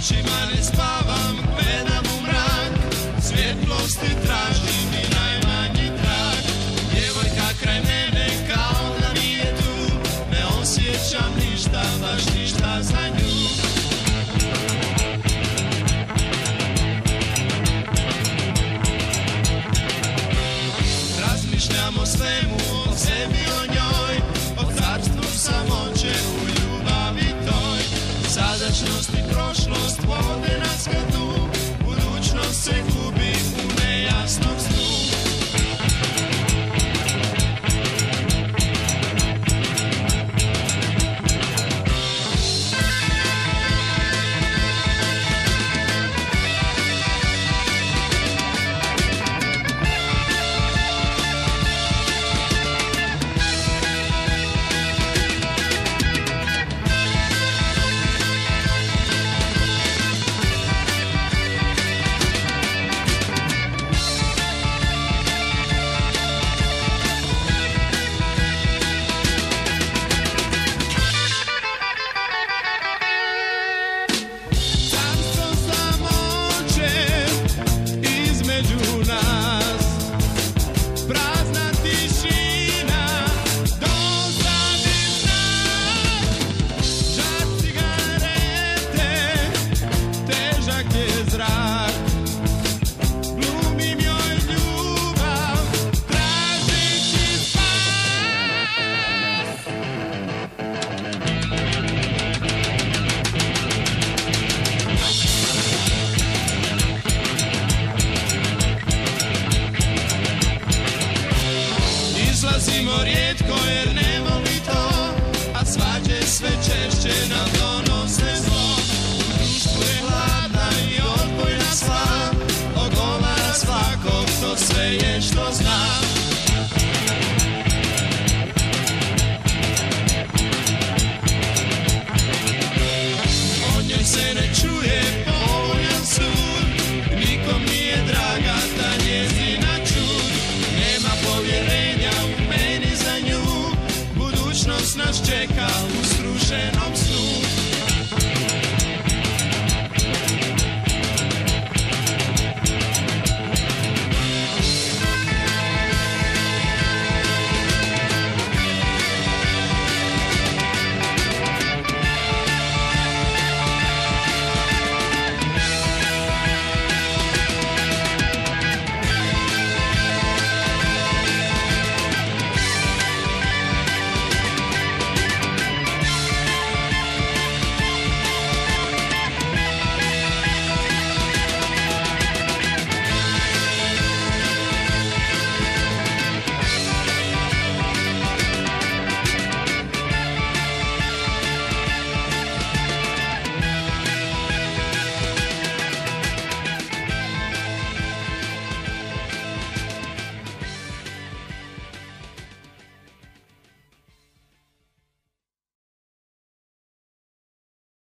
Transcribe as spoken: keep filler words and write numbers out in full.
Noćima ne spavam, gledam u mrak, svjetlosti tražim i najmanji trag. Djevojka kraj mene kao da nije tu, ne osjećam ništa, baš ništa za nju. Razmišljam o svemu, o sebi, o njoj, o carstvu samoće u ljubavi toj. Sadašnjost i prošlost vode nas ka dnu, budućnost se gubi u nejasnom